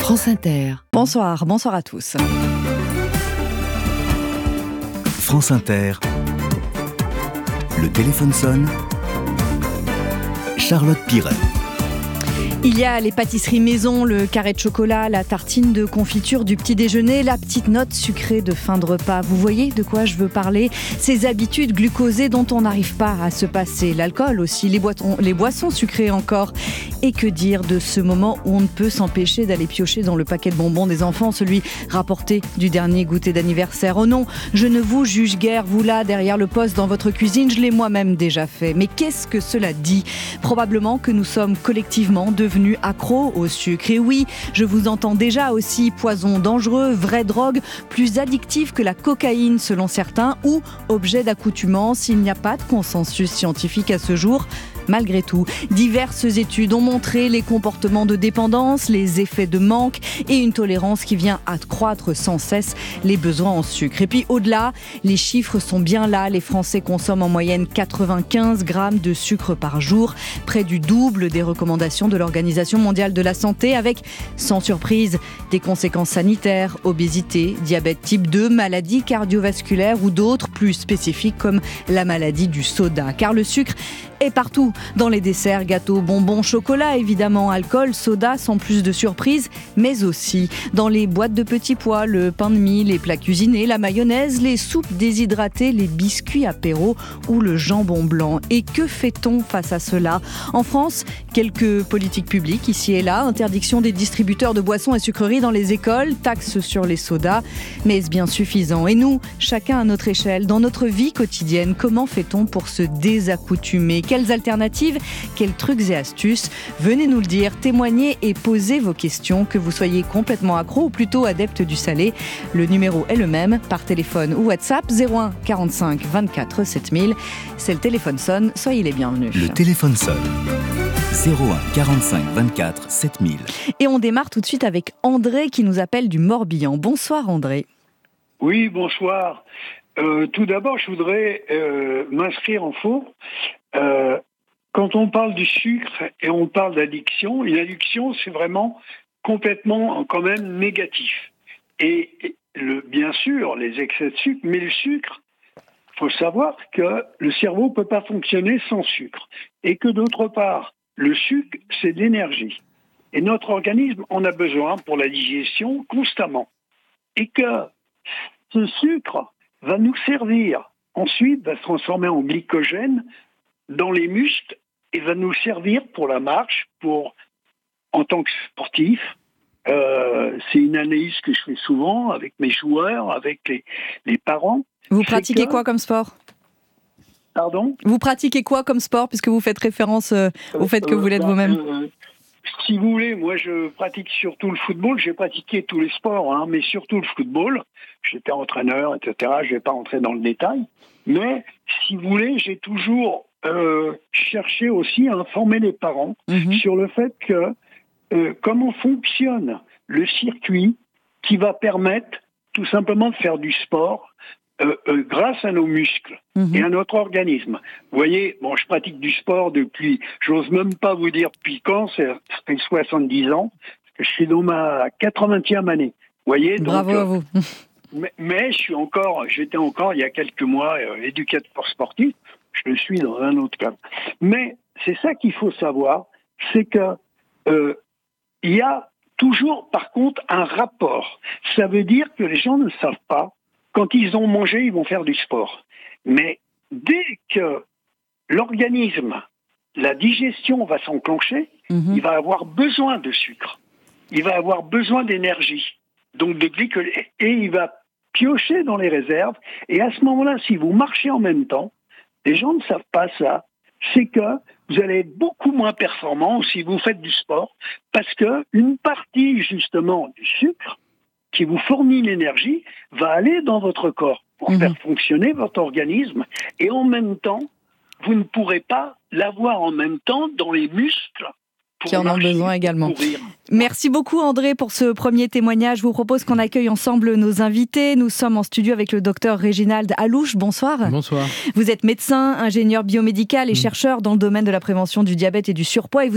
France Inter. Bonsoir à tous. France Inter. Le téléphone sonne. Charlotte Piret. Il y a les pâtisseries maison, le carré de chocolat, la tartine de confiture du petit déjeuner, la petite note sucrée de fin de repas. Vous voyez de quoi je veux parler ? Ces habitudes glucosées dont on n'arrive pas à se passer. L'alcool aussi, les boissons sucrées encore. Et que dire de ce moment où on ne peut s'empêcher d'aller piocher dans le paquet de bonbons des enfants, celui rapporté du dernier goûter d'anniversaire. Oh non, je ne vous juge guère, vous là, derrière le poste dans votre cuisine, je l'ai moi-même déjà fait. Mais qu'est-ce que cela dit ? Probablement que nous sommes collectivement devenus accros au sucre. Et oui, je vous entends déjà aussi, poison dangereux, vraie drogue, plus addictive que la cocaïne selon certains, ou objet d'accoutumance. Il n'y a pas de consensus scientifique à ce jour. Malgré tout, diverses études ont montré les comportements de dépendance, les effets de manque et une tolérance qui vient accroître sans cesse les besoins en sucre. Et puis au-delà, les chiffres sont bien là. Les Français consomment en moyenne 95 grammes de sucre par jour, près du double des recommandations de l'Organisation mondiale de la santé, avec, sans surprise, des conséquences sanitaires, obésité, diabète type 2, maladies cardiovasculaires ou d'autres plus spécifiques comme la maladie du soda. Car le sucre est partout, dans les desserts, gâteaux, bonbons, chocolat, évidemment, alcool, soda, sans plus de surprise, mais aussi dans les boîtes de petits pois, le pain de mie, les plats cuisinés, la mayonnaise, les soupes déshydratées, les biscuits apéro ou le jambon blanc. Et que fait-on face à cela ? En France, quelques politiques publiques ici et là, interdiction des distributeurs de boissons et sucreries dans les écoles, taxes sur les sodas, mais est-ce bien suffisant ? Et nous, chacun à notre échelle, dans notre vie quotidienne, comment fait-on pour se désaccoutumer ? Quelles alternatives ? Quels trucs et astuces ? Venez nous le dire, témoignez et posez vos questions, que vous soyez complètement accro ou plutôt adepte du salé. Le numéro est le même, par téléphone ou WhatsApp, 01 45 24 7000. C'est le téléphone sonne, soyez les bienvenus. Le téléphone sonne. 01 45 24 7000. Et on démarre tout de suite avec André qui nous appelle du Morbihan. Bonsoir André. Oui, bonsoir. Tout d'abord, je voudrais m'inscrire en faux. Quand on parle du sucre et on parle d'addiction, une addiction, c'est vraiment complètement quand même négatif. Et bien sûr, les excès de sucre, mais le sucre, il faut savoir que le cerveau ne peut pas fonctionner sans sucre. Et que d'autre part, le sucre, c'est de l'énergie. Et notre organisme en a besoin pour la digestion constamment. Et que ce sucre va nous servir, ensuite va se transformer en glycogène dans les muscles et va nous servir pour la marche, en tant que sportif. C'est une analyse que je fais souvent avec mes joueurs, avec les parents. Vous pratiquez quoi comme sport ? Pardon ? Vous pratiquez quoi comme sport, puisque vous faites référence au fait que vous l'êtes vous-même ? Si vous voulez, moi je pratique surtout le football. J'ai pratiqué tous les sports, mais surtout le football. J'étais entraîneur, etc. Je ne vais pas rentrer dans le détail. Mais si vous voulez, j'ai toujours cherché aussi à informer les parents sur le fait que comment fonctionne le circuit qui va permettre tout simplement de faire du sport grâce à nos muscles et à notre organisme. Vous voyez, je pratique du sport depuis, j'ose même pas vous dire depuis quand, ça fait 70 ans, parce que je suis dans ma 80e année. Vous voyez, bravo à vous. Mais j'étais encore il y a quelques mois éducateur sportif, je le suis dans un autre cadre. Mais c'est ça qu'il faut savoir, c'est que il y a toujours par contre un rapport. Ça veut dire que les gens ne savent pas. Quand ils ont mangé, ils vont faire du sport. Mais dès que l'organisme, la digestion va s'enclencher, il va avoir besoin de sucre. Il va avoir besoin d'énergie. Donc de glycogène. Et il va piocher dans les réserves. Et à ce moment-là, si vous marchez en même temps, les gens ne savent pas ça. C'est que vous allez être beaucoup moins performant si vous faites du sport. Parce que une partie, justement, du sucre qui vous fournit l'énergie va aller dans votre corps pour faire fonctionner votre organisme. Et en même temps, vous ne pourrez pas l'avoir en même temps dans les muscles qui en ont besoin également. Merci beaucoup André pour ce premier témoignage. Je vous propose qu'on accueille ensemble nos invités. Nous sommes en studio avec le docteur Réginald Alouche. Bonsoir. Bonsoir. Vous êtes médecin, ingénieur biomédical et chercheur dans le domaine de la prévention du diabète et du surpoids. Et vous êtes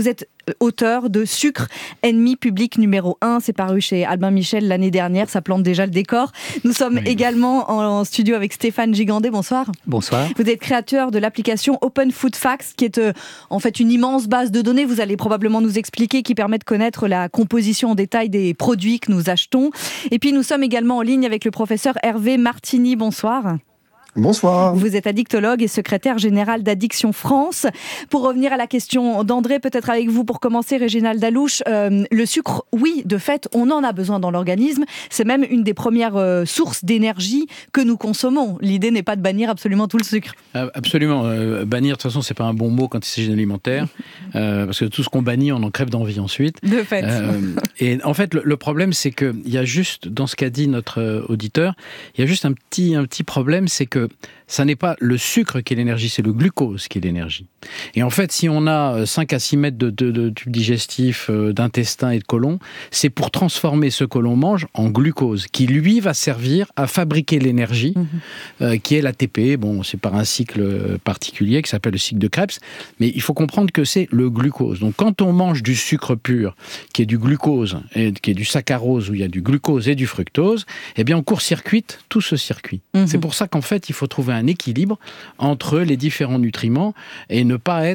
auteur de Sucre, ennemi public numéro 1. C'est paru chez Albin Michel l'année dernière, ça plante déjà le décor. Nous sommes également en studio avec Stéphane Gigandet, bonsoir. Bonsoir. Vous êtes créateur de l'application Open Food Facts, qui est en fait une immense base de données, vous allez probablement nous expliquer, qui permet de connaître la composition en détail des produits que nous achetons. Et puis nous sommes également en ligne avec le professeur Hervé Martini, bonsoir. Bonsoir. Vous êtes addictologue et secrétaire général d'Addiction France. Pour revenir à la question d'André, peut-être avec vous pour commencer, Réginald Dalouche, le sucre, oui, de fait, on en a besoin dans l'organisme. C'est même une des premières sources d'énergie que nous consommons. L'idée n'est pas de bannir absolument tout le sucre. Absolument. Bannir, de toute façon, c'est pas un bon mot quand il s'agit d'alimentaire, parce que tout ce qu'on bannit, on en crève d'envie ensuite. De fait. Et en fait, le problème, c'est qu'il y a juste, dans ce qu'a dit notre auditeur, il y a juste un petit problème, c'est que ça n'est pas le sucre qui est l'énergie, c'est le glucose qui est l'énergie. Et en fait, si on a 5 à 6 mètres de tubes digestifs, d'intestin et de côlon, c'est pour transformer ce que l'on mange en glucose, qui lui va servir à fabriquer l'énergie, qui est l'ATP. Bon, c'est par un cycle particulier qui s'appelle le cycle de Krebs, mais il faut comprendre que c'est le glucose. Donc quand on mange du sucre pur, qui est du glucose, et qui est du saccharose, où il y a du glucose et du fructose, eh bien on court-circuite tout ce circuit. C'est pour ça qu'en fait, il faut trouver un équilibre entre les différents nutriments et ne pas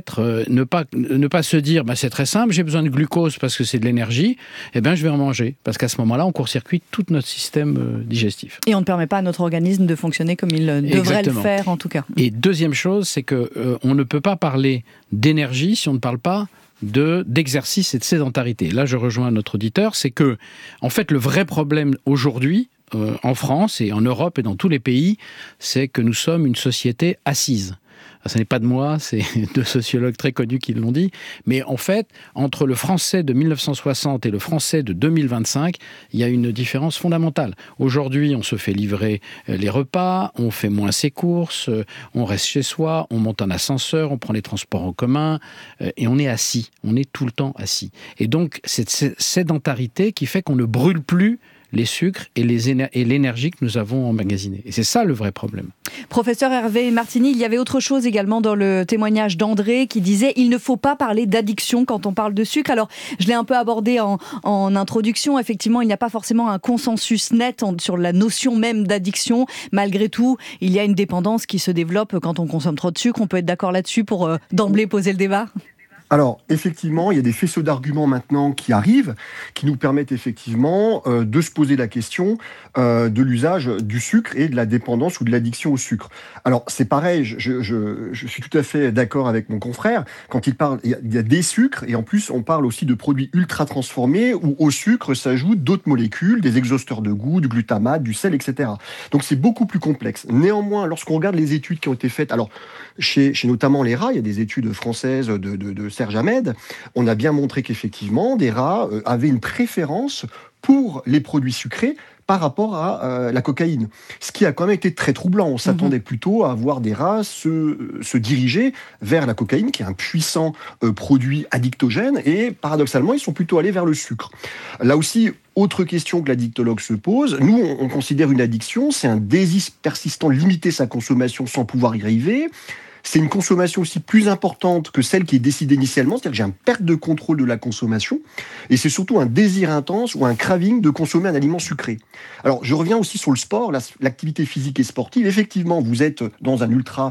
se dire c'est très simple, j'ai besoin de glucose parce que c'est de l'énergie, eh bien je vais en manger, parce qu'à ce moment-là on court-circuite tout notre système digestif. Et on ne permet pas à notre organisme de fonctionner comme il devrait le faire en tout cas. Et deuxième chose, c'est que on ne peut pas parler d'énergie si on ne parle pas d'exercice et de sédentarité. Là je rejoins notre auditeur, c'est que en fait le vrai problème aujourd'hui en France et en Europe et dans tous les pays, c'est que nous sommes une société assise. Ce n'est pas de moi, c'est deux sociologues très connus qui l'ont dit. Mais en fait, entre le français de 1960 et le français de 2025, il y a une différence fondamentale. Aujourd'hui, on se fait livrer les repas, on fait moins ses courses, on reste chez soi, on monte en ascenseur, on prend les transports en commun et on est assis. On est tout le temps assis. Et donc, cette sédentarité qui fait qu'on ne brûle plus les sucres et l'énergie que nous avons emmagasinée. Et c'est ça le vrai problème. Professeur Hervé Martini, il y avait autre chose également dans le témoignage d'André qui disait « il ne faut pas parler d'addiction quand on parle de sucre ». Alors, je l'ai un peu abordé en introduction. Effectivement, il n'y a pas forcément un consensus net sur la notion même d'addiction. Malgré tout, il y a une dépendance qui se développe quand on consomme trop de sucre. On peut être d'accord là-dessus pour d'emblée poser le débat ? Alors, effectivement, il y a des faisceaux d'arguments maintenant qui arrivent, qui nous permettent effectivement de se poser la question de l'usage du sucre et de la dépendance ou de l'addiction au sucre. Alors, c'est pareil, je suis tout à fait d'accord avec mon confrère. Quand il parle, il y a des sucres, et en plus, on parle aussi de produits ultra transformés, où au sucre s'ajoutent d'autres molécules, des exhausteurs de goût, du glutamate, du sel, etc. Donc, c'est beaucoup plus complexe. Néanmoins, lorsqu'on regarde les études qui ont été faites, alors, chez notamment les rats, il y a des études françaises de Serge Ahmed, on a bien montré qu'effectivement, des rats avaient une préférence pour les produits sucrés par rapport à la cocaïne. Ce qui a quand même été très troublant. On s'attendait plutôt à voir des rats se diriger vers la cocaïne, qui est un puissant produit addictogène, et paradoxalement, ils sont plutôt allés vers le sucre. Là aussi, autre question que l'addictologue se pose, nous, on considère une addiction, c'est un désir persistant de limiter sa consommation sans pouvoir y arriver. C'est une consommation aussi plus importante que celle qui est décidée initialement, c'est-à-dire que j'ai une perte de contrôle de la consommation, et c'est surtout un désir intense ou un craving de consommer un aliment sucré. Alors, je reviens aussi sur le sport, l'activité physique et sportive. Effectivement, vous êtes dans un ultra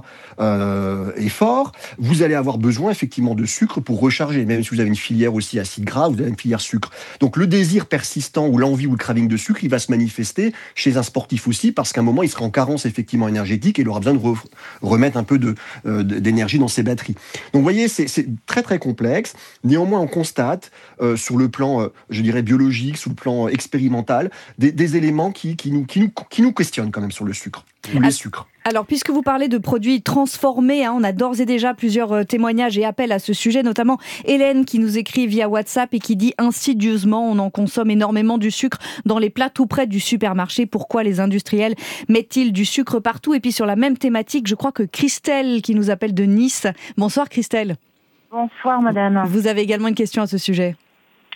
effort, vous allez avoir besoin effectivement de sucre pour recharger, même si vous avez une filière aussi acide gras, vous avez une filière sucre. Donc, le désir persistant ou l'envie ou le craving de sucre, il va se manifester chez un sportif aussi, parce qu'à un moment, il sera en carence effectivement énergétique et il aura besoin de remettre un peu d'énergie dans ses batteries. Donc vous voyez, c'est très très complexe. Néanmoins, on constate sur le plan, je dirais, biologique, sur le plan expérimental, des éléments qui nous questionnent quand même sur le sucre, ou les sucres. Alors, puisque vous parlez de produits transformés, on a d'ores et déjà plusieurs témoignages et appels à ce sujet, notamment Hélène qui nous écrit via WhatsApp et qui dit « Insidieusement, on en consomme énormément du sucre dans les plats tout près du supermarché. Pourquoi les industriels mettent-ils du sucre partout ?» Et puis sur la même thématique, je crois que Christelle qui nous appelle de Nice. Bonsoir Christelle. Bonsoir madame. Vous avez également une question à ce sujet.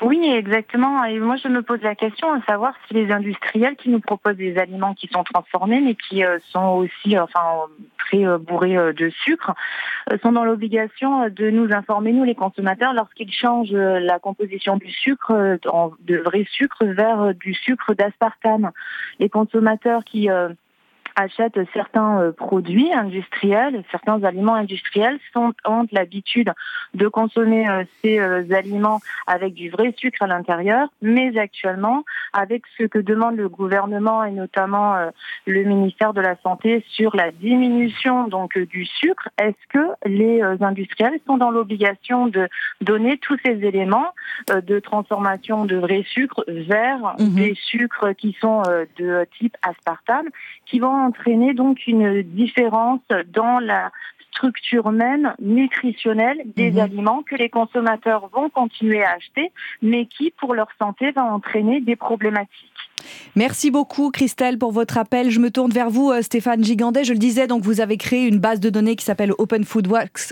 Oui, exactement. Et moi, je me pose la question à savoir si les industriels qui nous proposent des aliments qui sont transformés, mais qui sont aussi très bourrés de sucre, sont dans l'obligation de nous informer, nous les consommateurs, lorsqu'ils changent la composition du sucre, de vrai sucre, vers du sucre d'aspartame. Les consommateurs qui achètent certains produits industriels, certains aliments industriels ont l'habitude de consommer ces aliments avec du vrai sucre à l'intérieur, mais actuellement, avec ce que demande le gouvernement et notamment le ministère de la Santé sur la diminution donc du sucre, est-ce que les industriels sont dans l'obligation de donner tous ces éléments de transformation de vrai sucre vers des sucres qui sont de type aspartame, qui vont entraîner donc une différence dans la structure même nutritionnelle des aliments que les consommateurs vont continuer à acheter, mais qui, pour leur santé, va entraîner des problématiques. Merci beaucoup Christelle pour votre appel. Je me tourne vers vous Stéphane Gigandet. Je le disais, donc vous avez créé une base de données qui s'appelle Open Food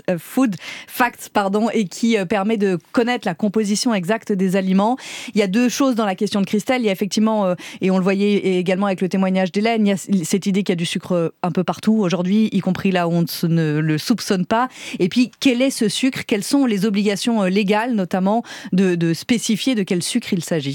Facts et qui permet de connaître la composition exacte des aliments. Il y a deux choses dans la question de Christelle. Il y a effectivement, et on le voyait également avec le témoignage d'Hélène, il y a cette idée qu'il y a du sucre un peu partout aujourd'hui, y compris là où on ne le soupçonne pas. Et puis, quel est ce sucre ? Quelles sont les obligations légales, notamment, de spécifier de quel sucre il s'agit ?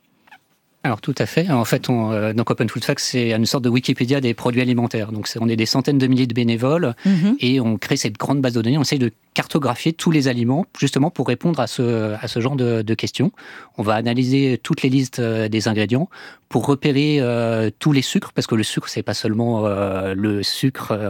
Alors tout à fait. En fait, donc Open Food Facts, c'est une sorte de Wikipédia des produits alimentaires. Donc on est des centaines de milliers de bénévoles et on crée cette grande base de données. On essaye de cartographier tous les aliments justement pour répondre à ce genre de questions. On va analyser toutes les listes des ingrédients pour repérer tous les sucres, parce que le sucre, c'est pas seulement le sucre.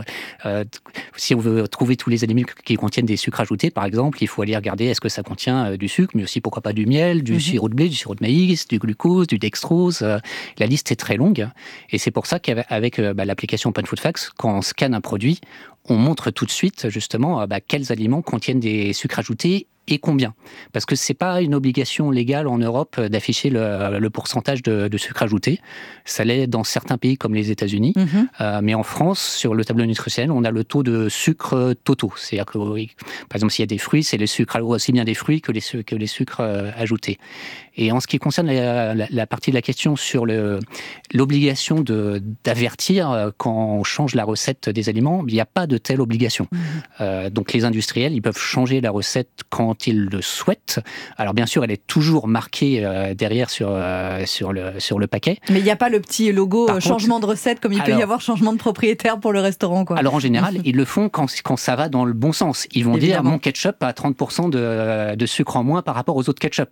Si on veut trouver tous les aliments qui contiennent des sucres ajoutés, par exemple, il faut aller regarder est-ce que ça contient du sucre, mais aussi pourquoi pas du miel, du sirop de blé, du sirop de maïs, du glucose, du dextrose. La liste est très longue et c'est pour ça qu'avec l'application Open Food Facts, quand on scanne un produit, on montre tout de suite justement quels aliments contiennent des sucres ajoutés et combien. Parce que c'est pas une obligation légale en Europe d'afficher le pourcentage de sucre ajouté. Ça l'est dans certains pays comme les États-Unis. Mais en France, sur le tableau nutritionnel, on a le taux de sucre totaux. C'est-à-dire que, par exemple, s'il y a des fruits, c'est le sucre, aussi bien des fruits que les sucres ajoutés. Et en ce qui concerne la partie de la question sur l'obligation d'avertir quand on change la recette des aliments, il n'y a pas de telle obligation. Donc les industriels, ils peuvent changer la recette quand ils le souhaitent. Alors bien sûr, elle est toujours marquée derrière sur le paquet. Mais il n'y a pas le petit logo changement de recette comme il peut y avoir changement de propriétaire pour le restaurant, quoi. Alors en général, ils le font quand ça va dans le bon sens. Ils vont dire mon ketchup a 30% de sucre en moins par rapport aux autres ketchup.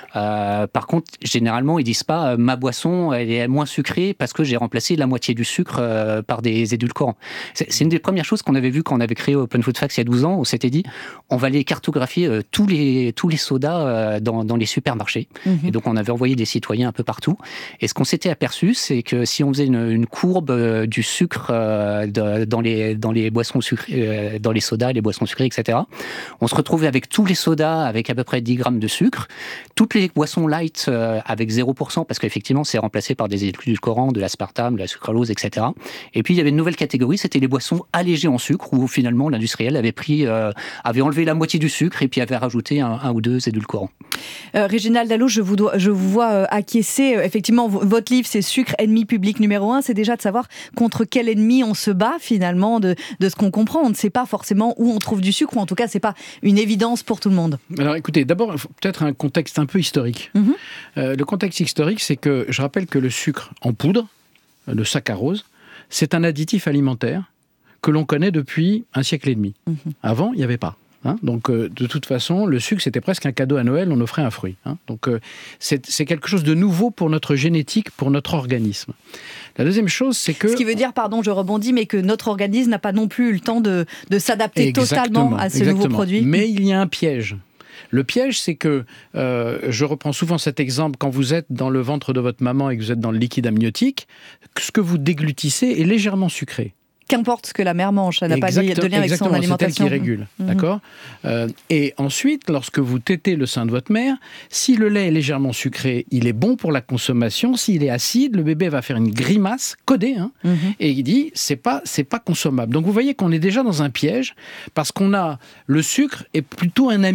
Par contre, généralement, ils disent pas ma boisson elle est moins sucrée parce que j'ai remplacé la moitié du sucre par des édulcorants. C'est une des premières choses qu'on avait vu quand on avait créé Open Food Facts il y a 12 ans. On s'était dit on va aller cartographier tous les sodas dans les supermarchés. Et donc on avait envoyé des citoyens un peu partout. Et ce qu'on s'était aperçu, c'est que si on faisait une courbe du sucre dans les boissons sucrées, dans les sodas, les boissons sucrées, etc., on se retrouvait avec tous les sodas avec à peu près 10 grammes de sucre, toutes les boissons light avec 0%, parce qu'effectivement c'est remplacé par des édulcorants, de l'aspartame, de la sucralose, etc. Et puis il y avait une nouvelle catégorie, c'était les boissons allégées en sucre, où finalement l'industriel avait enlevé la moitié du sucre et puis avait rajouté un ou deux édulcorants. Réginald Dallot, je vous vois acquiescer. Effectivement, votre livre, c'est Sucre, ennemi public numéro 1. C'est déjà de savoir contre quel ennemi on se bat finalement, de ce qu'on comprend. On ne sait pas forcément où on trouve du sucre, ou en tout cas, c'est pas une évidence pour tout le monde. Alors écoutez, d'abord, peut-être un contexte un peu historique. Le contexte historique, c'est que je rappelle que le sucre en poudre, le saccharose, c'est un additif alimentaire que l'on connaît depuis un siècle et demi. Avant, il n'y avait pas. Donc, de toute façon, le sucre, c'était presque un cadeau à Noël, on offrait un fruit. Donc, c'est quelque chose de nouveau pour notre génétique, pour notre organisme. La deuxième chose, c'est que... Ce qui veut dire, pardon, je rebondis, mais que notre organisme n'a pas non plus eu le temps de s'adapter totalement à ce nouveau produit. Mais il y a un piège. Le piège, c'est que, je reprends souvent cet exemple, quand vous êtes dans le ventre de votre maman et que vous êtes dans le liquide amniotique, ce que vous déglutissez est légèrement sucré. Qu'importe ce que la mère mange, ça n'a pas de lien avec son alimentation. C'est elle qui régule, d'accord ? Et ensuite, lorsque vous tétez le sein de votre mère, si le lait est légèrement sucré, il est bon pour la consommation. S'il est acide, le bébé va faire une grimace codée, et il dit c'est pas consommable. Donc vous voyez qu'on est déjà dans un piège, parce qu'on a le sucre est plutôt un ami.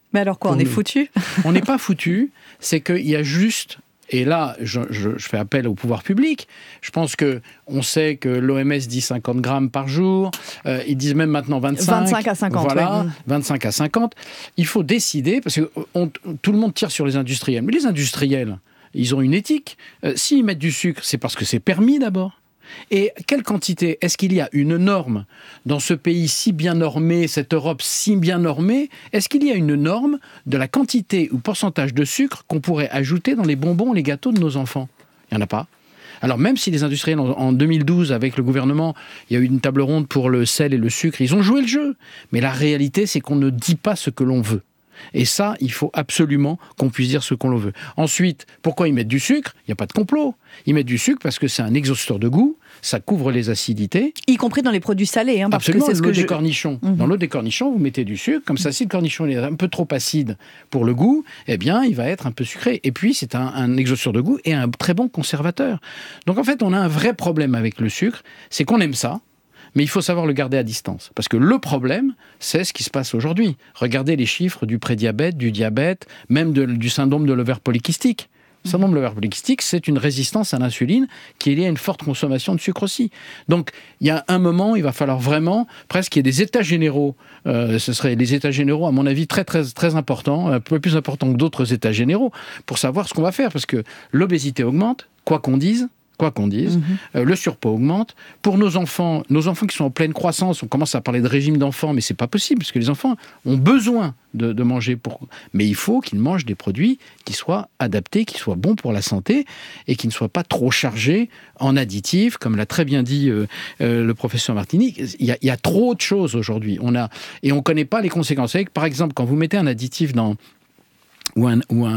Mais alors quoi, on est foutu ? On n'est pas foutu, c'est qu'il y a juste... Et là, je fais appel au pouvoir public. Je pense qu'on sait que l'OMS dit 50 grammes par jour. Ils disent même maintenant 25 à 50. Voilà, oui. 25 à 50. Il faut décider, parce que tout le monde tire sur les industriels. Mais les industriels, ils ont une éthique. S'ils mettent du sucre, c'est parce que c'est permis d'abord. Et quelle quantité ? Est-ce qu'il y a une norme dans ce pays si bien normé, cette Europe si bien normée ? Est-ce qu'il y a une norme de la quantité ou pourcentage de sucre qu'on pourrait ajouter dans les bonbons, les gâteaux de nos enfants ? Il n'y en a pas. Alors même si les industriels, en 2012, avec le gouvernement, il y a eu une table ronde pour le sel et le sucre, ils ont joué le jeu. Mais la réalité, c'est qu'on ne dit pas ce que l'on veut. Et ça, il faut absolument qu'on puisse dire ce qu'on veut. Ensuite, pourquoi ils mettent du sucre ? Il n'y a pas de complot. Ils mettent du sucre parce que c'est un exhausteur de goût, ça couvre les acidités. Y compris dans les produits salés. Parce absolument, que c'est l'eau des cornichons. Dans l'eau des cornichons, vous mettez du sucre. Comme ça, si le cornichon est un peu trop acide pour le goût, eh bien, il va être un peu sucré. Et puis, c'est un exhausteur de goût et un très bon conservateur. Donc, en fait, on a un vrai problème avec le sucre. C'est qu'on aime ça. Mais il faut savoir le garder à distance. Parce que le problème, c'est ce qui se passe aujourd'hui. Regardez les chiffres du prédiabète, du diabète, même du syndrome de l'ovaire polykystique. Le syndrome de l'ovaire polykystique, c'est une résistance à l'insuline qui est liée à une forte consommation de sucre aussi. Donc, il y a un moment, il va falloir vraiment, presque qu'il y ait des états généraux. Ce seraient les états généraux, à mon avis, très, très, très importants, un peu plus importants que d'autres états généraux, pour savoir ce qu'on va faire. Parce que l'obésité augmente, quoi qu'on dise. Le surpoids augmente. Pour nos enfants qui sont en pleine croissance, on commence à parler de régime d'enfants, mais c'est pas possible, parce que les enfants ont besoin de manger. Mais il faut qu'ils mangent des produits qui soient adaptés, qui soient bons pour la santé, et qui ne soient pas trop chargés en additifs, comme l'a très bien dit le professeur Martini. Il y a trop de choses aujourd'hui. Et on ne connaît pas les conséquences. Par exemple, quand vous mettez un additif ou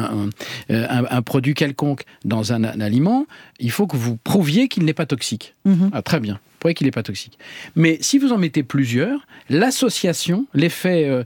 un produit quelconque dans un aliment, il faut que vous prouviez qu'il n'est pas toxique. Ah, très bien, prouvez qu'il n'est pas toxique. Mais si vous en mettez plusieurs, l'association, l'effet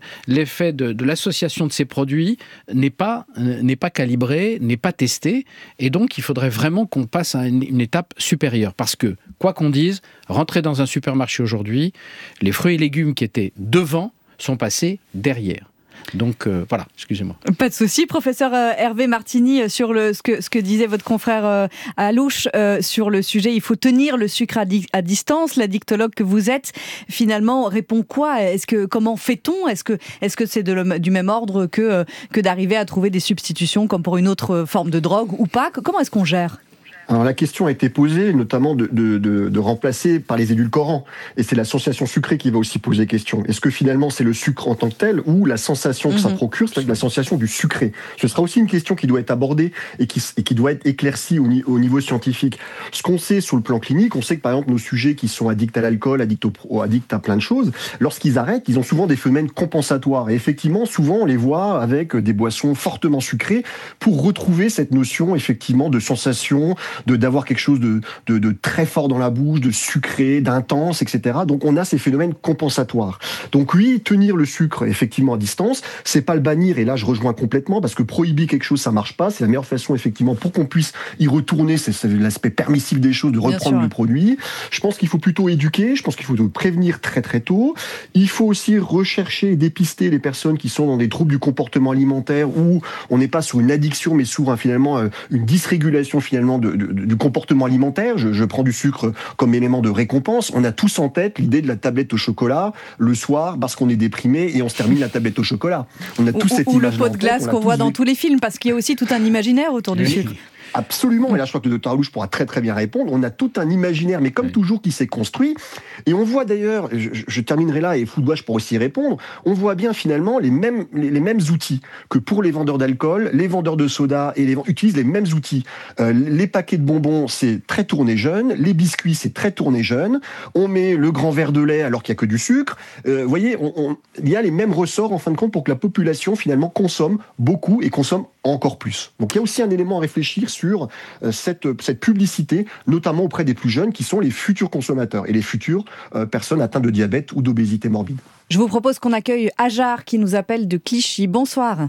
de l'association de ces produits n'est pas calibré, n'est pas testé, et donc il faudrait vraiment qu'on passe à une étape supérieure. Parce que, quoi qu'on dise, rentrez dans un supermarché aujourd'hui, les fruits et légumes qui étaient devant sont passés derrière. Donc voilà, excusez-moi. Pas de souci, professeur Hervé Martini, sur ce que disait votre confrère Alouche sur le sujet. Il faut tenir le sucre à distance. L'addictologue que vous êtes, finalement, répond quoi ? Comment fait-on ? Est-ce que c'est du même ordre que d'arriver à trouver des substitutions comme pour une autre forme de drogue ou pas ? Comment est-ce qu'on gère ? Alors la question a été posée notamment de remplacer par les édulcorants. Et c'est la sensation sucrée qui va aussi poser question. Est-ce que finalement c'est le sucre en tant que tel ou la sensation que ça procure, c'est-à-dire la sensation du sucré ? Ce sera aussi une question qui doit être abordée et qui doit être éclaircie au niveau scientifique. Ce qu'on sait sur le plan clinique, on sait que par exemple nos sujets qui sont addicts à l'alcool, addicts à plein de choses, lorsqu'ils arrêtent, ils ont souvent des phénomènes compensatoires. Et effectivement, souvent on les voit avec des boissons fortement sucrées pour retrouver cette notion effectivement de sensation, d'avoir quelque chose de très fort dans la bouche, de sucré, d'intense, etc. Donc on a ces phénomènes compensatoires. Donc oui, tenir le sucre effectivement à distance, c'est pas le bannir, et là je rejoins complètement, parce que prohiber quelque chose ça marche pas, c'est la meilleure façon effectivement pour qu'on puisse y retourner, c'est l'aspect permissif des choses, de reprendre le produit. Je pense qu'il faut plutôt éduquer, je pense qu'il faut prévenir très très tôt. Il faut aussi rechercher et dépister les personnes qui sont dans des troubles du comportement alimentaire, où on n'est pas sur une addiction mais sur finalement une dysrégulation finalement du comportement alimentaire. Je prends du sucre comme élément de récompense. On a tous en tête l'idée de la tablette au chocolat le soir parce qu'on est déprimé et on se termine la tablette au chocolat. On a tous cette image. Ou le pot de glace qu'on voit dans tous les films, parce qu'il y a aussi tout un imaginaire autour du sucre. Absolument, et là je crois que le docteur Alouche pourra très très bien répondre. On a tout un imaginaire, mais comme toujours, qui s'est construit. Et on voit d'ailleurs, je terminerai là, et Foodwatch pour aussi répondre, on voit bien finalement les mêmes outils que pour les vendeurs d'alcool, les vendeurs de soda utilisent les mêmes outils. Les paquets de bonbons, c'est très tourné jeune, les biscuits, c'est très tourné jeune, on met le grand verre de lait alors qu'il n'y a que du sucre. Vous voyez, il y a les mêmes ressorts en fin de compte pour que la population finalement consomme beaucoup et consomme encore plus. Donc il y a aussi un élément à réfléchir sur cette publicité, notamment auprès des plus jeunes qui sont les futurs consommateurs et les futures personnes atteintes de diabète ou d'obésité morbide. Je vous propose qu'on accueille Ajar qui nous appelle de Clichy. Bonsoir.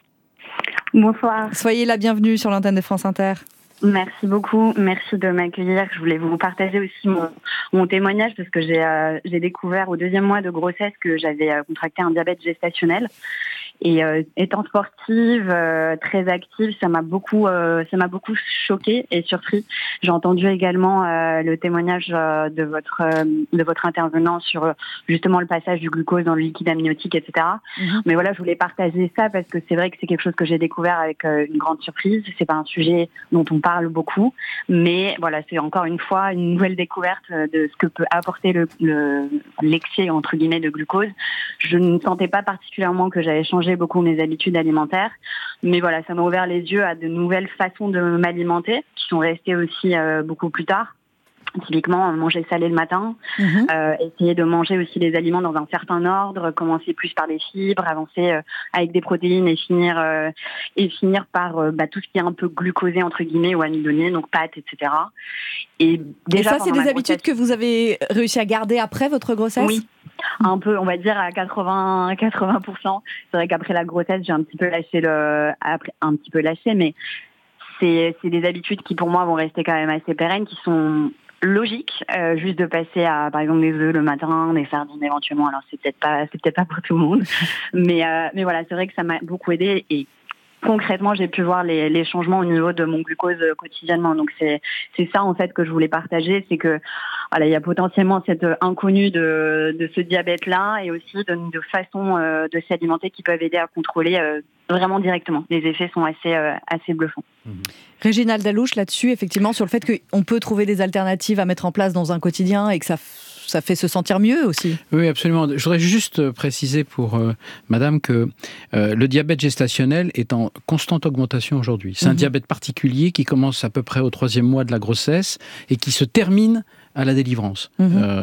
Bonsoir. Soyez la bienvenue sur l'antenne de France Inter. Merci beaucoup, merci de m'accueillir. Je voulais vous partager aussi mon témoignage parce que j'ai découvert au 2e mois de grossesse que j'avais contracté un diabète gestationnel. Et étant sportive, très active, ça m'a beaucoup choquée et surpris. J'ai entendu également le témoignage de votre intervenant sur justement le passage du glucose dans le liquide amniotique, etc. Mais voilà, je voulais partager ça parce que c'est vrai que c'est quelque chose que j'ai découvert avec une grande surprise. C'est pas un sujet dont on parle beaucoup, mais voilà, c'est encore une fois une nouvelle découverte de ce que peut apporter l'excès entre guillemets de glucose. Je ne sentais pas particulièrement que j'avais changé beaucoup mes habitudes alimentaires, mais voilà, ça m'a ouvert les yeux à de nouvelles façons de m'alimenter qui sont restées aussi beaucoup plus tard. Typiquement, manger salé le matin, essayer de manger aussi les aliments dans un certain ordre, commencer plus par les fibres, avancer avec des protéines et finir par tout ce qui est un peu glucosé entre guillemets ou amidonné, donc pâtes, etc. Et déjà, ça, c'est des habitudes que vous avez réussi à garder après votre grossesse ? Oui. Un peu, on va dire à 80%. C'est vrai qu'après la grossesse, j'ai un petit peu lâché, mais c'est des habitudes qui pour moi vont rester quand même assez pérennes, qui sont logiques, juste de passer à par exemple des œufs le matin, des sardines éventuellement. Alors c'est peut-être pas pour tout le monde, mais voilà, c'est vrai que ça m'a beaucoup aidé et concrètement, j'ai pu voir les changements au niveau de mon glucose quotidiennement. Donc c'est ça en fait que je voulais partager, c'est que voilà, il y a potentiellement cette inconnue de ce diabète-là et aussi de façons de s'alimenter qui peuvent aider à contrôler vraiment directement. Les effets sont assez bluffants. Réginald Dalouche, là-dessus, effectivement, sur le fait qu'on peut trouver des alternatives à mettre en place dans un quotidien et que ça fait se sentir mieux aussi. Oui, absolument. Je voudrais juste préciser pour madame que le diabète gestationnel est en constante augmentation aujourd'hui. C'est un diabète particulier qui commence à peu près au 3e mois de la grossesse et qui se termine à la délivrance. D'accord ?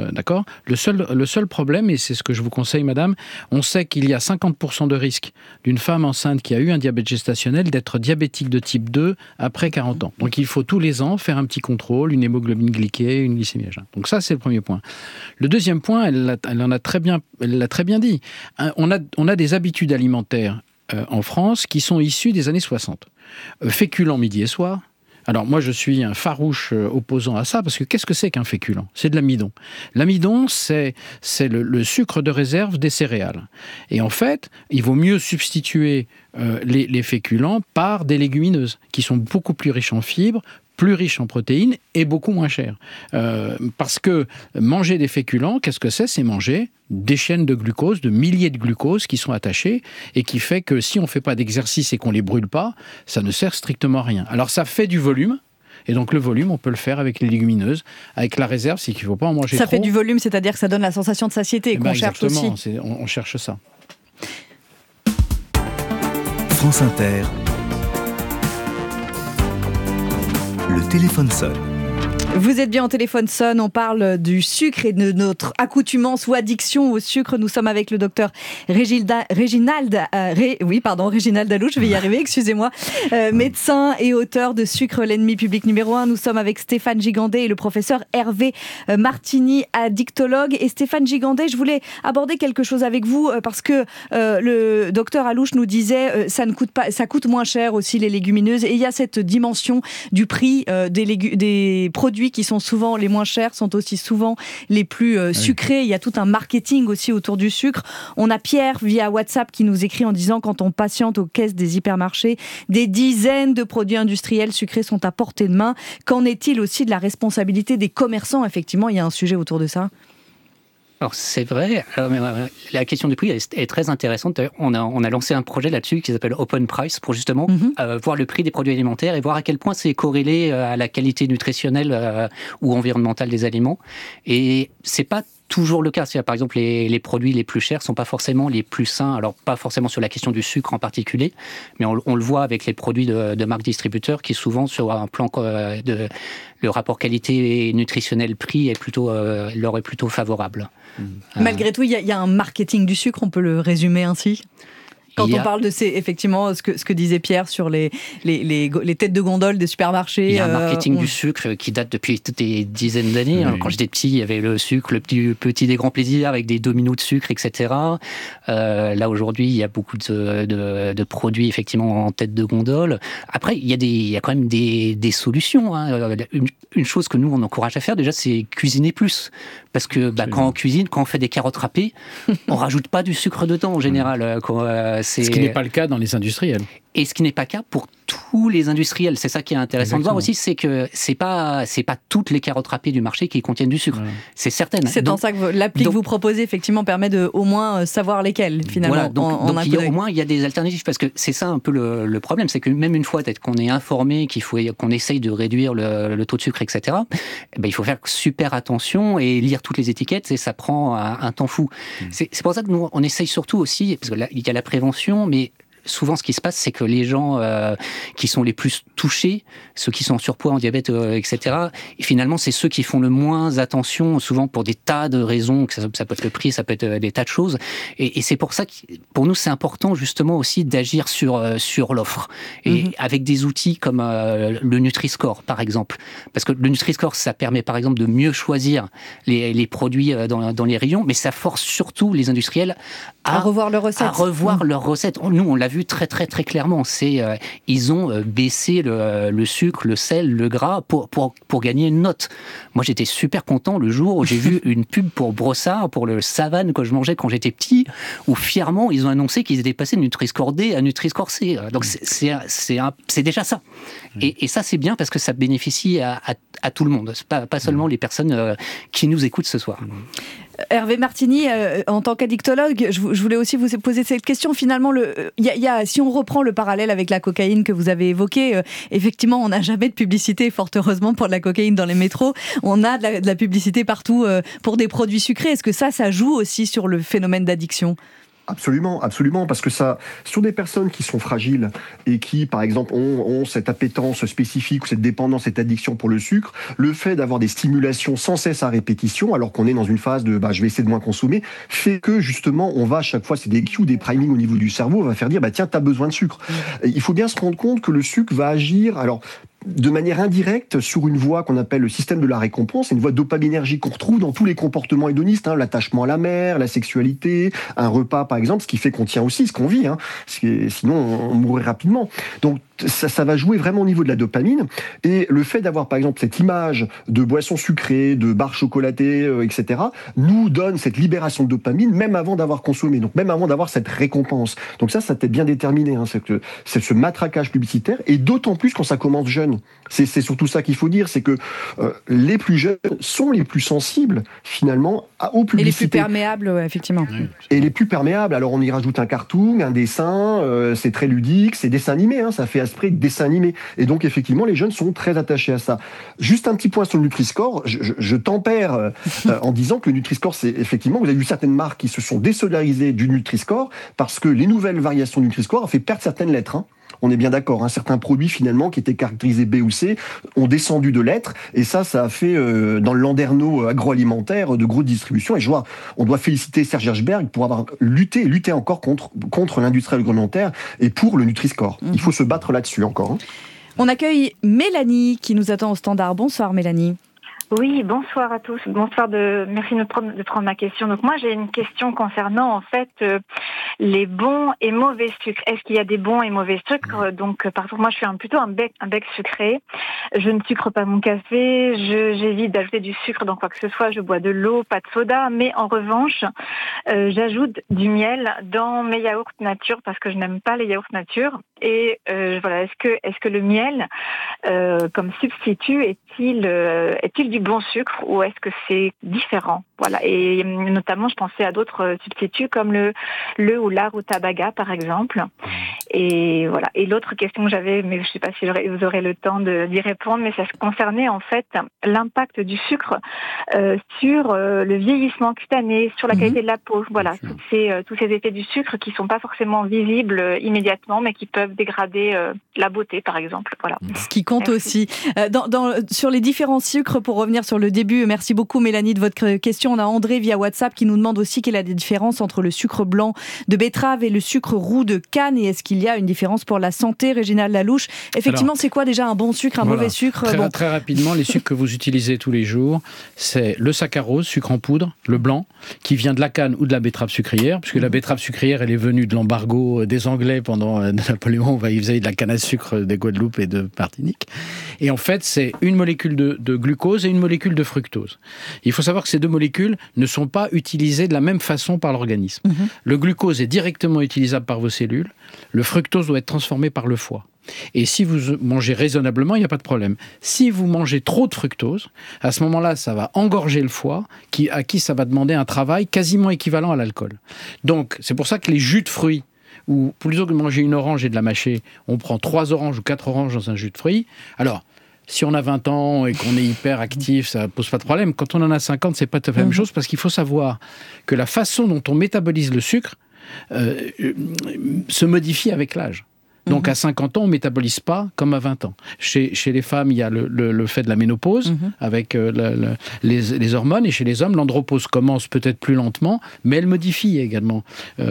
Le seul problème, et c'est ce que je vous conseille, madame, on sait qu'il y a 50% de risque d'une femme enceinte qui a eu un diabète gestationnel d'être diabétique de type 2 après 40 ans. Donc il faut tous les ans faire un petit contrôle, une hémoglobine glyquée, une glycémie à jeun. Donc ça, c'est le premier point. Le deuxième point, elle l'a très bien dit. On a des habitudes alimentaires en France qui sont issues des années 60. Féculents midi et soir. Alors moi je suis un farouche opposant à ça parce que qu'est-ce que c'est qu'un féculent ? C'est de l'amidon. L'amidon c'est le sucre de réserve des céréales. Et en fait, il vaut mieux substituer les féculents par des légumineuses qui sont beaucoup plus riches en fibres, plus riches en protéines et beaucoup moins chères. Parce que manger des féculents, qu'est-ce que c'est ? C'est manger des chaînes de glucose, de milliers de glucose qui sont attachées et qui fait que si on ne fait pas d'exercice et qu'on ne les brûle pas, ça ne sert strictement à rien. Alors ça fait du volume. Et donc le volume, on peut le faire avec les légumineuses. Avec la réserve, c'est qu'il ne faut pas en manger trop. Ça fait du volume, c'est-à-dire que ça donne la sensation de satiété qu'on cherche aussi. Exactement, on cherche ça. France Inter. Le téléphone sonne. Vous êtes bien au téléphone sonne, on parle du sucre et de notre accoutumance ou addiction au sucre. Nous sommes avec le docteur Réginald Dalouche, je vais y arriver, excusez-moi, médecin et auteur de Sucre, l'ennemi public numéro 1. Nous sommes avec Stéphane Gigandet et le professeur Hervé Martini, addictologue. Et Stéphane Gigandet, je voulais aborder quelque chose avec vous parce que le docteur Dalouche nous disait ça coûte moins cher aussi les légumineuses. Et il y a cette dimension du prix des produits qui sont souvent les moins chers, sont aussi souvent les plus sucrés. Il y a tout un marketing aussi autour du sucre. On a Pierre via WhatsApp qui nous écrit en disant quand on patiente aux caisses des hypermarchés, des dizaines de produits industriels sucrés sont à portée de main. Qu'en est-il aussi de la responsabilité des commerçants ? Effectivement, il y a un sujet autour de ça. Alors c'est vrai, la question du prix est très intéressante. On a lancé un projet là-dessus qui s'appelle Open Price pour justement voir le prix des produits alimentaires et voir à quel point c'est corrélé à la qualité nutritionnelle ou environnementale des aliments. Et c'est pas toujours le cas. C'est-à-dire, par exemple, les produits les plus chers sont pas forcément les plus sains. Alors, pas forcément sur la question du sucre en particulier, mais on le voit avec les produits de marques distributeurs qui souvent, sur un plan le rapport qualité nutritionnel prix leur est plutôt favorable. Malgré tout, il y a un marketing du sucre, on peut le résumer ainsi ? Quand on parle de effectivement, ce que disait Pierre sur les têtes de gondole des supermarchés. Il y a un marketing du sucre qui date depuis des dizaines d'années. Oui. Quand j'étais petit, il y avait le sucre, le petit des grands plaisirs avec des dominos de sucre, etc. Là, aujourd'hui, il y a beaucoup de produits effectivement en tête de gondole. Après, il y a quand même des solutions. Une chose que nous, on encourage à faire, déjà, c'est cuisiner plus. Parce que quand on cuisine, quand on fait des carottes râpées, on rajoute pas du sucre dedans en général. Ce qui n'est pas le cas dans les industriels. Et ce qui n'est pas le cas pour tous les industriels. C'est ça qui est intéressant de voir aussi, c'est que c'est pas toutes les carottes râpées du marché qui contiennent du sucre. Voilà. C'est certaines. C'est dans ça que l'appli que vous proposez, effectivement, permet de au moins savoir lesquelles, finalement. Voilà, donc au moins, il y a des alternatives, parce que c'est ça un peu le problème, c'est que même une fois peut-être qu'on est informé qu'on essaye de réduire le taux de sucre, etc., il faut faire super attention et lire toutes les étiquettes, et ça prend un temps fou. C'est pour ça que nous, on essaye surtout aussi, parce que là, il y a la prévention, mais souvent, ce qui se passe, c'est que les gens qui sont les plus touchés, ceux qui sont en surpoids, en diabète, etc., et finalement, c'est ceux qui font le moins attention, souvent pour des tas de raisons, que ça peut être le prix, ça peut être des tas de choses. Et c'est pour ça que, pour nous, c'est important justement aussi d'agir sur l'offre. Et avec des outils comme le Nutri-Score, par exemple. Parce que le Nutri-Score, ça permet, par exemple, de mieux choisir les produits dans les rayons, mais ça force surtout les industriels à revoir leurs recettes. Nous, on l'a vu très très très clairement. Ils ont baissé le sucre, le sel, le gras pour gagner une note. Moi, j'étais super content le jour où j'ai vu une pub pour Brossard, pour le Savane que je mangeais quand j'étais petit, où fièrement ils ont annoncé qu'ils étaient passés de Nutri-Score D à Nutri-Score C. Donc c'est déjà ça. Et ça, c'est bien parce que ça bénéficie à tout le monde, pas seulement les personnes qui nous écoutent ce soir. Hervé Martini, en tant qu'addictologue, je voulais aussi vous poser cette question. Finalement, si on reprend le parallèle avec la cocaïne que vous avez évoqué, effectivement, on n'a jamais de publicité, fort heureusement, pour de la cocaïne dans les métros. On a de la publicité partout pour des produits sucrés. Est-ce que ça joue aussi sur le phénomène d'addiction ? Absolument, parce que ça, sur des personnes qui sont fragiles et qui, par exemple, ont cette appétence spécifique ou cette dépendance, cette addiction pour le sucre, le fait d'avoir des stimulations sans cesse à répétition, alors qu'on est dans une phase de je vais essayer de moins consommer, fait que justement, on va à chaque fois, c'est des cues, des primings au niveau du cerveau, on va faire dire tiens, t'as besoin de sucre. Il faut bien se rendre compte que le sucre va agir, de manière indirecte sur une voie qu'on appelle le système de la récompense, c'est une voie dopaminergique qu'on retrouve dans tous les comportements hédonistes, l'attachement à la mère, la sexualité, un repas par exemple, ce qui fait qu'on tient aussi ce qu'on vit, sinon on mourrait rapidement. Donc ça va jouer vraiment au niveau de la dopamine, et le fait d'avoir par exemple cette image de boissons sucrées, de barres chocolatées, etc., nous donne cette libération de dopamine même avant d'avoir consommé, donc même avant d'avoir cette récompense. Donc ça t'est bien déterminé, c'est ce matraquage publicitaire, et d'autant plus quand ça commence jeune. C'est surtout ça qu'il faut dire, c'est que les plus jeunes sont les plus sensibles finalement aux publicités. Et les plus perméables, effectivement. Et les plus perméables, alors on y rajoute un cartoon, un dessin, c'est très ludique, c'est dessin animé, ça fait aspect de dessin animé. Et donc effectivement, les jeunes sont très attachés à ça. Juste un petit point sur le Nutri-Score, je tempère en disant que le Nutri-Score, c'est effectivement, vous avez vu certaines marques qui se sont désolidarisées du Nutri-Score parce que les nouvelles variations du Nutri-Score ont fait perdre certaines lettres. On est bien d'accord, certains produits finalement qui étaient caractérisés B ou C ont descendu de lettres, et ça a fait dans le landerneau agroalimentaire de grosses distributions. Et on doit féliciter Serge Herschberg pour avoir lutté encore contre l'industrie agroalimentaire et pour le Nutri-Score. Il faut se battre là-dessus encore. On accueille Mélanie qui nous attend au standard. Bonsoir Mélanie. Oui, bonsoir à tous. Merci de prendre ma question. Donc moi, j'ai une question concernant en fait les bons et mauvais sucres. Est-ce qu'il y a des bons et mauvais sucres ? Donc par exemple, moi, je suis plutôt un bec sucré. Je ne sucre pas mon café. J'évite d'ajouter du sucre dans quoi que ce soit. Je bois de l'eau, pas de soda. Mais en revanche, j'ajoute du miel dans mes yaourts nature parce que je n'aime pas les yaourts nature. Et voilà, est-ce que le miel comme substitut est-il du bon sucre ou est-ce que c'est différent ? Voilà, et notamment je pensais à d'autres substituts comme le ou la rutabaga par exemple. Et voilà. Et l'autre question que j'avais, mais je ne sais pas si vous aurez le temps d'y répondre, mais ça concernait en fait l'impact du sucre sur le vieillissement cutané, sur la qualité de la peau. Voilà, tous ces effets du sucre qui ne sont pas forcément visibles immédiatement, mais qui peuvent dégrader la beauté par exemple. Voilà. Ce qui compte aussi. Sur les différents sucres, pour revenir sur le début, merci beaucoup Mélanie de votre question. On a André via WhatsApp qui nous demande aussi quelle est la différence entre le sucre blanc de betterave et le sucre roux de canne, et est-ce qu'il y a une différence pour la santé. Réginald Lalouche, effectivement, c'est quoi déjà un bon sucre, un mauvais sucre? Très rapidement, les sucres que vous utilisez tous les jours, c'est le saccharose, sucre en poudre, le blanc, qui vient de la canne ou de la betterave sucrière, puisque la betterave sucrière, elle est venue de l'embargo des Anglais pendant Napoléon, ils faisaient de la canne à sucre des Guadeloupe et de Martinique. Et en fait, c'est une molécule de glucose et une molécule de fructose. Il faut savoir que ces deux molécules ne sont pas utilisées de la même façon par l'organisme. Le glucose est directement utilisable par vos cellules, le fructose doit être transformé par le foie. Et si vous mangez raisonnablement, il n'y a pas de problème. Si vous mangez trop de fructose, à ce moment-là, ça va engorger le foie, à qui ça va demander un travail quasiment équivalent à l'alcool. Donc, c'est pour ça que les jus de fruits, ou plutôt que de manger une orange et de la mâcher, on prend 3 oranges ou 4 oranges dans un jus de fruits. Alors, si on a 20 ans et qu'on est hyper actif, ça ne pose pas de problème. Quand on en a 50, c'est pas tout à fait la même chose, parce qu'il faut savoir que la façon dont on métabolise le sucre se modifie avec l'âge. Donc à 50 ans, on ne métabolise pas comme à 20 ans. Chez les femmes, il y a le fait de la ménopause avec les hormones, et chez les hommes, l'andropause commence peut-être plus lentement, mais elle modifie également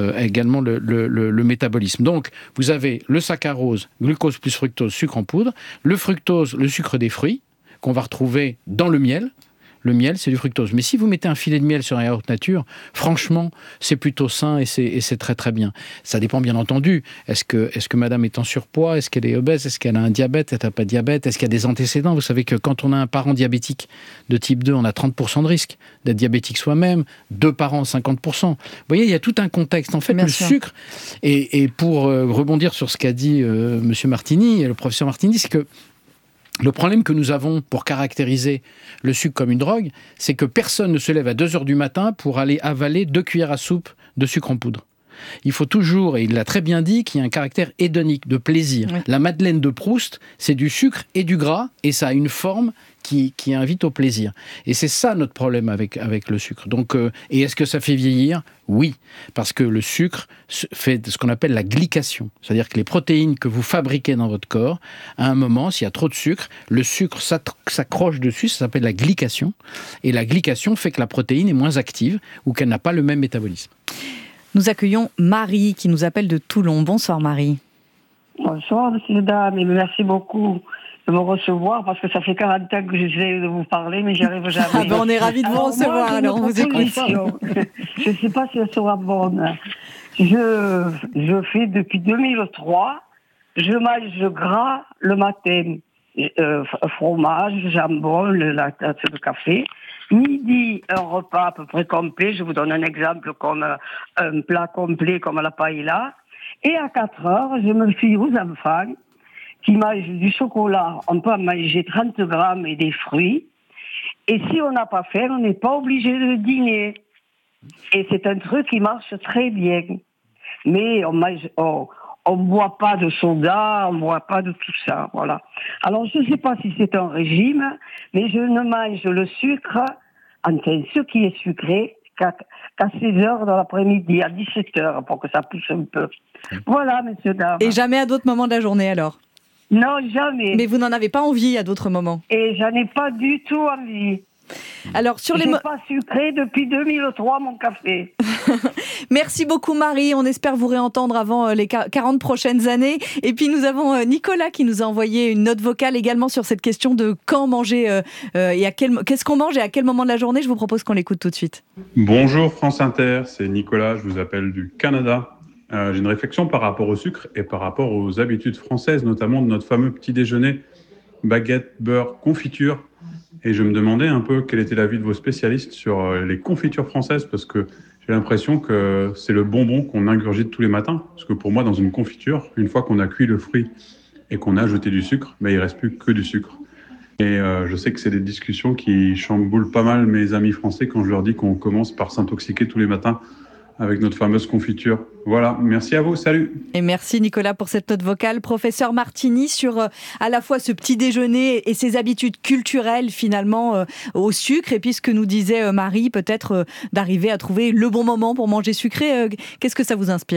le métabolisme. Donc vous avez le saccharose, glucose plus fructose, sucre en poudre, le fructose, le sucre des fruits, qu'on va retrouver dans le miel. Le miel, c'est du fructose. Mais si vous mettez un filet de miel sur un yaourt nature, franchement, c'est plutôt sain et c'est très très bien. Ça dépend bien entendu. Est-ce que madame est en surpoids? Est-ce qu'elle est obèse? Est-ce qu'elle a un diabète? Est-ce qu'elle n'a pas de diabète? Est-ce qu'il y a des antécédents? Vous savez que quand on a un parent diabétique de type 2, on a 30% de risque d'être diabétique soi-même. 2 parents, 50%. Vous voyez, il y a tout un contexte. En fait, bien sûr. Sucre, et pour rebondir sur ce qu'a dit monsieur Martini, le professeur Martini, c'est que le problème que nous avons pour caractériser le sucre comme une drogue, c'est que personne ne se lève à 2h du matin pour aller avaler 2 cuillères à soupe de sucre en poudre. Il faut toujours, et il l'a très bien dit, qu'il y a un caractère hédonique, de plaisir. Oui. La Madeleine de Proust, c'est du sucre et du gras, et ça a une forme qui invite au plaisir. Et c'est ça notre problème avec le sucre. Donc, et est-ce que ça fait vieillir? Oui, parce que le sucre fait ce qu'on appelle la glycation. C'est-à-dire que les protéines que vous fabriquez dans votre corps, à un moment, s'il y a trop de sucre, le sucre s'accroche dessus, ça s'appelle la glycation. Et la glycation fait que la protéine est moins active ou qu'elle n'a pas le même métabolisme. Nous accueillons Marie qui nous appelle de Toulon. Bonsoir Marie. Bonsoir monsieur dame et merci beaucoup de me recevoir parce que ça fait 40 ans que j'essaie de vous parler mais j'y arrive jamais. On est ravis de vous recevoir, alors on vous écoute. Je ne sais pas si elle sera bonne. Je fais depuis 2003, je mange gras le matin, fromage, jambon, la tasse de café. Midi, un repas à peu près complet. Je vous donne un exemple comme un plat complet comme la paella. Et à 4 heures, je me fie aux enfants qui mangent du chocolat. On peut en manger 30 grammes et des fruits. Et si on n'a pas faim, on n'est pas obligé de dîner. Et c'est un truc qui marche très bien. Mais on boit pas de soda, on boit pas de tout ça, voilà. Alors je ne sais pas si c'est un régime, mais je ne mange le sucre, enfin ce qui est sucré, qu'à 16h dans l'après-midi, à 17h, pour que ça pousse un peu. Voilà, messieurs, dames. Et jamais à d'autres moments de la journée, alors? Non, jamais. Mais vous n'en avez pas envie à d'autres moments? Et j'en ai pas du tout envie. Alors, sur les pas sucré depuis 2003, mon café. Merci beaucoup, Marie. On espère vous réentendre avant les 40 prochaines années. Et puis, nous avons Nicolas qui nous a envoyé une note vocale également sur cette question de quand manger et qu'est-ce qu'on mange et à quel moment de la journée. Je vous propose qu'on l'écoute tout de suite. Bonjour France Inter, c'est Nicolas, je vous appelle du Canada. J'ai une réflexion par rapport au sucre et par rapport aux habitudes françaises, notamment de notre fameux petit déjeuner, baguette, beurre, confiture. Et je me demandais un peu quel était l'avis de vos spécialistes sur les confitures françaises, parce que j'ai l'impression que c'est le bonbon qu'on ingurgite tous les matins. Parce que pour moi, dans une confiture, une fois qu'on a cuit le fruit et qu'on a ajouté du sucre, il ne reste plus que du sucre. Et je sais que c'est des discussions qui chamboulent pas mal mes amis français quand je leur dis qu'on commence par s'intoxiquer tous les matins avec notre fameuse confiture. Voilà, merci à vous, salut. Et merci Nicolas pour cette note vocale. Professeur Martini, sur à la fois ce petit déjeuner et ses habitudes culturelles finalement au sucre, et puis ce que nous disait Marie, peut-être d'arriver à trouver le bon moment pour manger sucré, qu'est-ce que ça vous inspire ?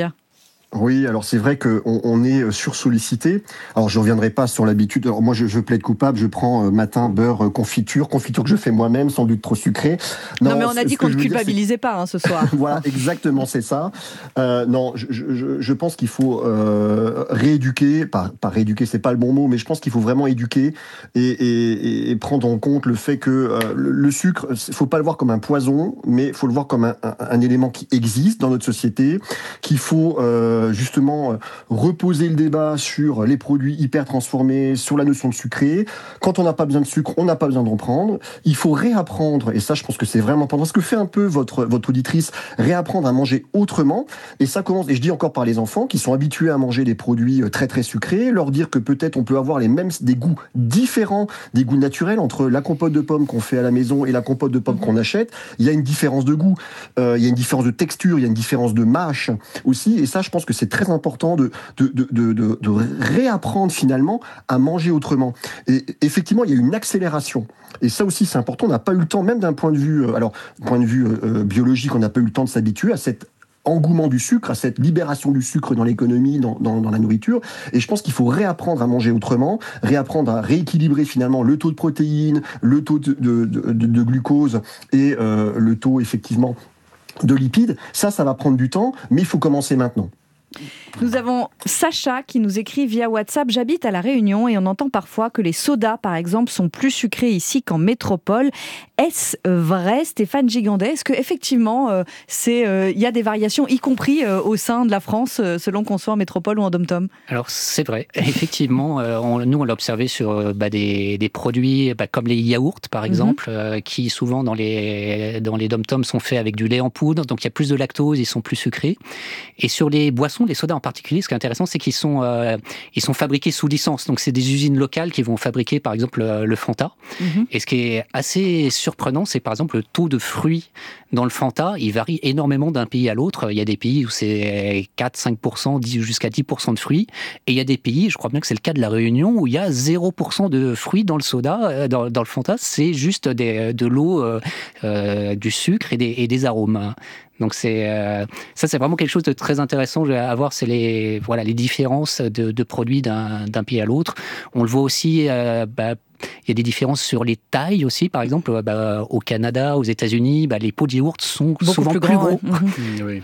Oui, alors c'est vrai qu'on est sursollicité. Alors je ne reviendrai pas sur l'habitude. Alors moi je plaide coupable, je prends matin beurre confiture que je fais moi-même, sans doute trop sucré. Non mais on a dit qu'on ne culpabilisait pas ce soir. Voilà, exactement, c'est ça. Non, je pense qu'il faut rééduquer, pas rééduquer, c'est pas le bon mot, mais je pense qu'il faut vraiment éduquer et prendre en compte le fait que le sucre, il faut pas le voir comme un poison, mais il faut le voir comme un élément qui existe dans notre société, qu'il faut justement reposer le débat sur les produits hyper transformés, sur la notion de sucré. Quand on n'a pas besoin de sucre, on n'a pas besoin d'en prendre. Il faut réapprendre, et ça je pense que c'est vraiment important, ce que fait un peu votre auditrice, réapprendre à manger autrement. Et ça commence, et je dis encore par les enfants qui sont habitués à manger des produits très très sucrés, leur dire que peut-être on peut avoir des goûts différents, des goûts naturels entre la compote de pommes qu'on fait à la maison et la compote de pommes qu'on achète. Il y a une différence de goût, il y a une différence de texture, il y a une différence de mâche aussi. Et ça, je pense que c'est très important de réapprendre finalement à manger autrement. Et effectivement, il y a une accélération. Et ça aussi, c'est important. On n'a pas eu le temps, même d'un point de vue, biologique, on n'a pas eu le temps de s'habituer à cet engouement du sucre, à cette libération du sucre dans l'économie, dans la nourriture. Et je pense qu'il faut réapprendre à manger autrement, réapprendre à rééquilibrer finalement le taux de protéines, le taux de glucose et le taux effectivement de lipides. Ça va prendre du temps, mais il faut commencer maintenant. Nous avons Sacha qui nous écrit via WhatsApp. J'habite à La Réunion et on entend parfois que les sodas, par exemple, sont plus sucrés ici qu'en métropole. Est-ce vrai, Stéphane Gigandet ? Est-ce qu'effectivement, il y a des variations, y compris au sein de la France, selon qu'on soit en métropole ou en dom-tom ? Alors, c'est vrai. Effectivement, nous, on l'a observé sur des produits comme les yaourts, par exemple, qui souvent, dans les dom-toms, sont faits avec du lait en poudre. Donc, il y a plus de lactose, ils sont plus sucrés. Et sur les boissons, les sodas en particulier, ce qui est intéressant, c'est qu'ils sont fabriqués sous licence. Donc, c'est des usines locales qui vont fabriquer, par exemple, le Fanta. Et ce qui est assez surprenant, c'est par exemple le taux de fruits dans le Fanta. Il varie énormément d'un pays à l'autre. Il y a des pays où c'est 4-5%, jusqu'à 10% de fruits. Et il y a des pays, je crois bien que c'est le cas de La Réunion, où il y a 0% de fruits dans le soda, dans le Fanta. C'est juste de l'eau, du sucre et des arômes. Donc ça c'est vraiment quelque chose de très intéressant à voir, c'est les différences de produits d'un pays à l'autre. On le voit aussi, il y a des différences sur les tailles aussi, par exemple au Canada, aux États-Unis, les pots de yaourt sont souvent plus gros. Oui.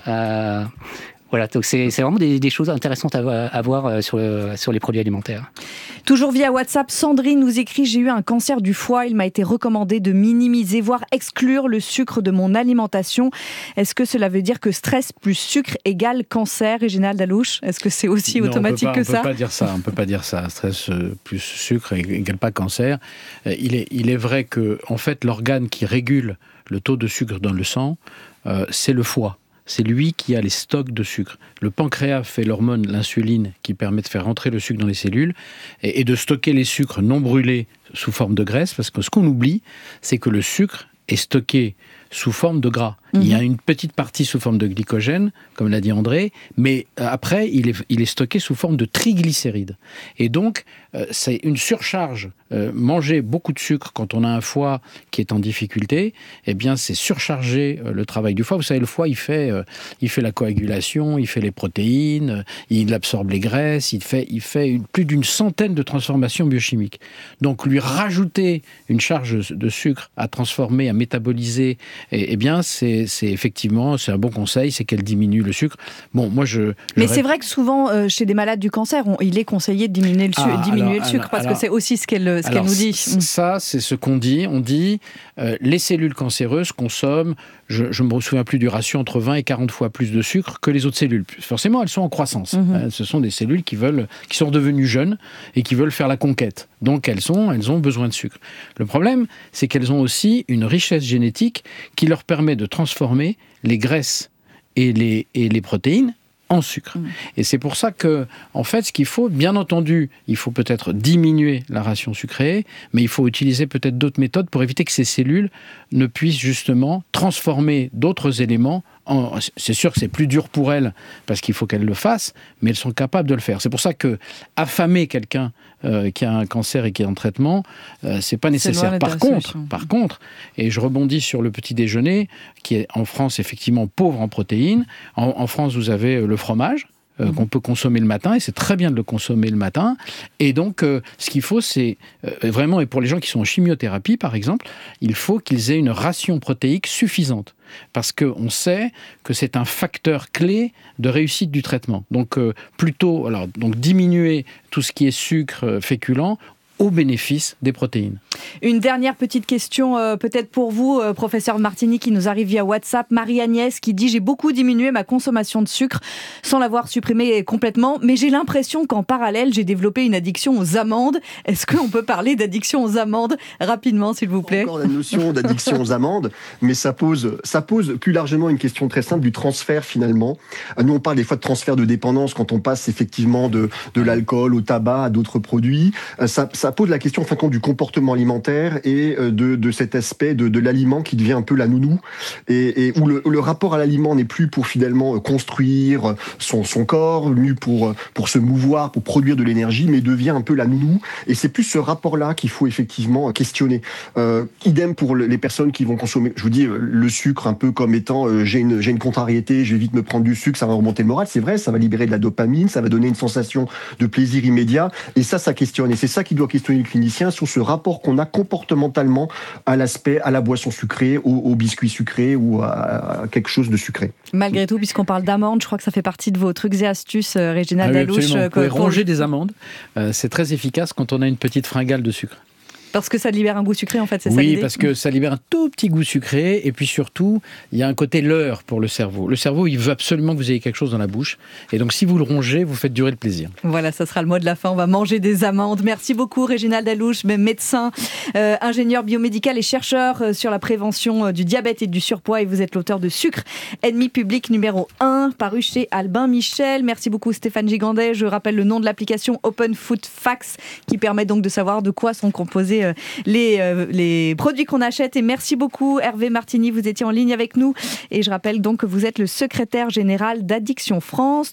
Voilà, donc c'est vraiment des choses intéressantes à voir sur les produits alimentaires. Toujours via WhatsApp, Sandrine nous écrit « J'ai eu un cancer du foie, il m'a été recommandé de minimiser, voire exclure le sucre de mon alimentation. Est-ce que cela veut dire que stress plus sucre égale cancer, Réginald Dalouche ? Est-ce que c'est aussi automatique que ça ? On ne peut pas dire ça. Stress plus sucre égale pas cancer. Il est vrai que, en fait, l'organe qui régule le taux de sucre dans le sang, c'est le foie. C'est lui qui a les stocks de sucre. Le pancréas fait l'hormone, l'insuline, qui permet de faire rentrer le sucre dans les cellules et de stocker les sucres non brûlés sous forme de graisse, parce que ce qu'on oublie, c'est que le sucre est stocké sous forme de gras. Il y a une petite partie sous forme de glycogène, comme l'a dit André, mais après, il est stocké sous forme de triglycérides. Et donc, c'est une surcharge. Manger beaucoup de sucre quand on a un foie qui est en difficulté, eh bien, c'est surcharger le travail du foie. Vous savez, le foie, il fait la coagulation, il fait les protéines, il absorbe les graisses, il fait plus d'une centaine de transformations biochimiques. Donc, lui rajouter une charge de sucre à transformer, à métaboliser, eh bien, c'est effectivement, c'est un bon conseil, c'est qu'elle diminue le sucre. Bon, moi, Mais c'est vrai que souvent, chez des malades du cancer, il est conseillé de diminuer le sucre, parce que c'est aussi ce qu'elle nous dit. Ça, c'est ce qu'on dit. On dit, les cellules cancéreuses consomment, je ne me souviens plus du ratio, entre 20 et 40 fois plus de sucre que les autres cellules. Forcément, elles sont en croissance. Ce sont des cellules qui sont devenues jeunes et qui veulent faire la conquête. Donc, elles ont besoin de sucre. Le problème, c'est qu'elles ont aussi une richesse génétique qui leur permet de transformer les graisses et les protéines en sucre. Et c'est pour ça que, en fait, ce qu'il faut, bien entendu, il faut peut-être diminuer la ration sucrée, mais il faut utiliser peut-être d'autres méthodes pour éviter que ces cellules ne puissent justement transformer d'autres éléments. C'est sûr que c'est plus dur pour elles, parce qu'il faut qu'elles le fassent, mais elles sont capables de le faire. C'est pour ça que affamer quelqu'un qui a un cancer et qui est en traitement, c'est pas nécessaire. Par contre, et je rebondis sur le petit déjeuner, qui est en France effectivement pauvre en protéines. En France, vous avez le fromage. qu'on peut consommer le matin, et c'est très bien de le consommer le matin. Et donc, ce qu'il faut, c'est vraiment, et pour les gens qui sont en chimiothérapie, par exemple, il faut qu'ils aient une ration protéique suffisante. Parce qu'on sait que c'est un facteur clé de réussite du traitement. Donc, donc diminuer tout ce qui est sucre, féculent, au bénéfice des protéines. Une dernière petite question peut-être pour vous, professeur Martini, qui nous arrive via WhatsApp. Marie-Agnès qui dit « J'ai beaucoup diminué ma consommation de sucre sans l'avoir supprimé complètement, mais j'ai l'impression qu'en parallèle, j'ai développé une addiction aux amandes. » Est-ce qu'on peut parler d'addiction aux amandes rapidement, s'il vous plaît ? Encore la notion d'addiction aux amandes, mais ça pose plus largement une question très simple du transfert finalement. Nous, on parle des fois de transfert de dépendance quand on passe effectivement de l'alcool au tabac, à d'autres produits. Ça pose la question en fin de compte du comportement alimentaire et de cet aspect de l'aliment qui devient un peu la nounou et où le rapport à l'aliment n'est plus pour finalement construire son corps, ni pour se mouvoir, pour produire de l'énergie, mais devient un peu la nounou. Et c'est plus ce rapport-là qu'il faut effectivement questionner. Idem pour les personnes qui vont consommer, je vous dis, le sucre un peu comme étant j'ai une contrariété, je vais vite me prendre du sucre, ça va remonter le moral. C'est vrai, ça va libérer de la dopamine, ça va donner une sensation de plaisir immédiat. Et ça questionne. Et c'est ça qui doit questionner le clinicien sur ce rapport qu'on a comportementalement à l'aspect, à la boisson sucrée, au biscuit sucré ou à quelque chose de sucré. Malgré tout, puisqu'on parle d'amandes, je crois que ça fait partie de vos trucs et astuces, Régina Dalouche. Vous pouvez ronger des amandes. C'est très efficace quand on a une petite fringale de sucre. Parce que ça libère un goût sucré, en fait, c'est ça l'idée ? Oui, parce que ça libère un tout petit goût sucré, et puis surtout, il y a un côté leurre pour le cerveau. Le cerveau, il veut absolument que vous ayez quelque chose dans la bouche, et donc si vous le rongez, vous faites durer le plaisir. Voilà, ça sera le mot de la fin, on va manger des amandes. Merci beaucoup, Réginald Dalouche, médecin, ingénieur biomédical et chercheur sur la prévention du diabète et du surpoids, et vous êtes l'auteur de Sucre, ennemi public numéro 1, paru chez Albin Michel. Merci beaucoup, Stéphane Gigandet. Je rappelle le nom de l'application Open Food Facts, qui permet donc de savoir de quoi sont composés les produits qu'on achète. Et merci beaucoup Hervé Martini, vous étiez en ligne avec nous et je rappelle donc que vous êtes le secrétaire général d'Addiction France.